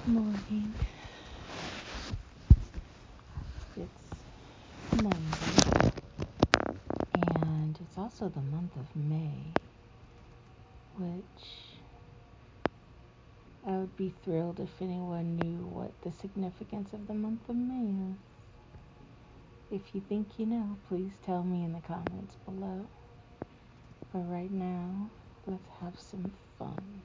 morning. It's Monday, and it's also the month of May, which I would be thrilled if anyone knew what the significance of the month of May is. If you think you know, please tell me in the comments below. But right now, let's have some fun.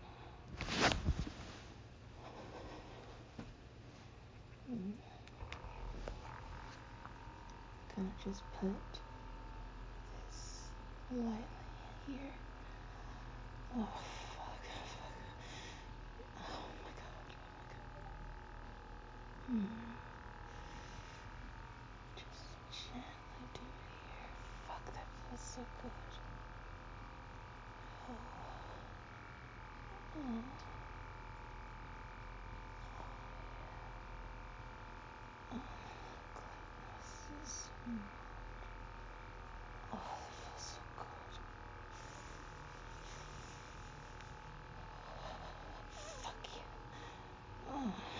Gonna just put this lightly here. Oh, fuck. Oh my god. Just gently do it here. Fuck, that feels so good. Oh. Oh. Oh, goodness, this is oh, that feels so good. Fuck yeah.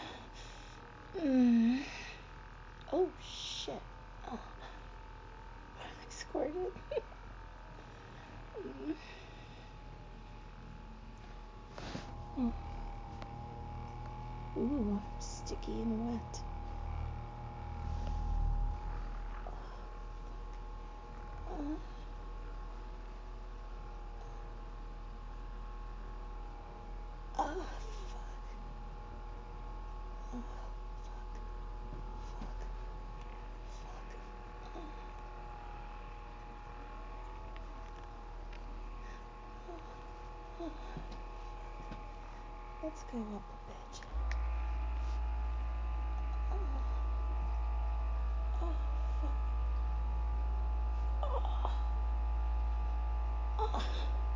Oh shit. Oh. I squirted. Ooh, I'm sticky and wet. Oh, fuck. Oh, fuck. Let's go up a bit. Oh, oh, fuck. Oh, oh,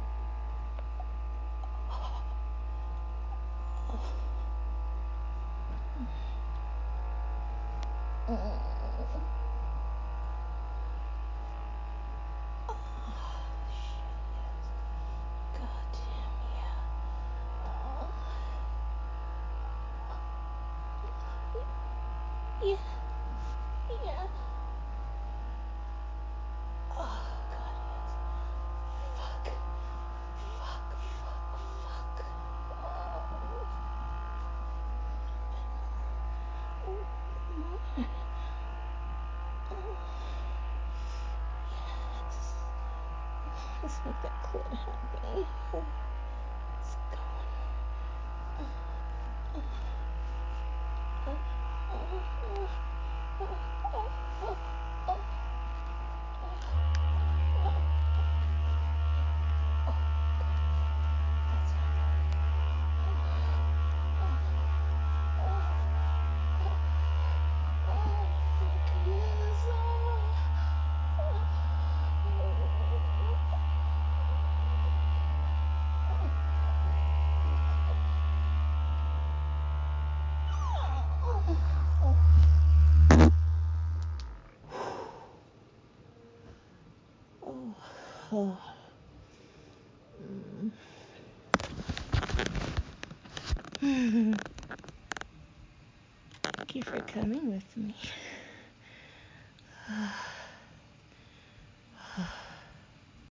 oh. Yeah. Yeah. Oh, God, yes. Fuck. Fuck. Oh. More. Oh. Yes. Let's make that clit happy. Oh. It's going. Oh. Oh. Oh. Oh. Oh. Oh. Oh. Oh. Oh. Thank you for coming with me.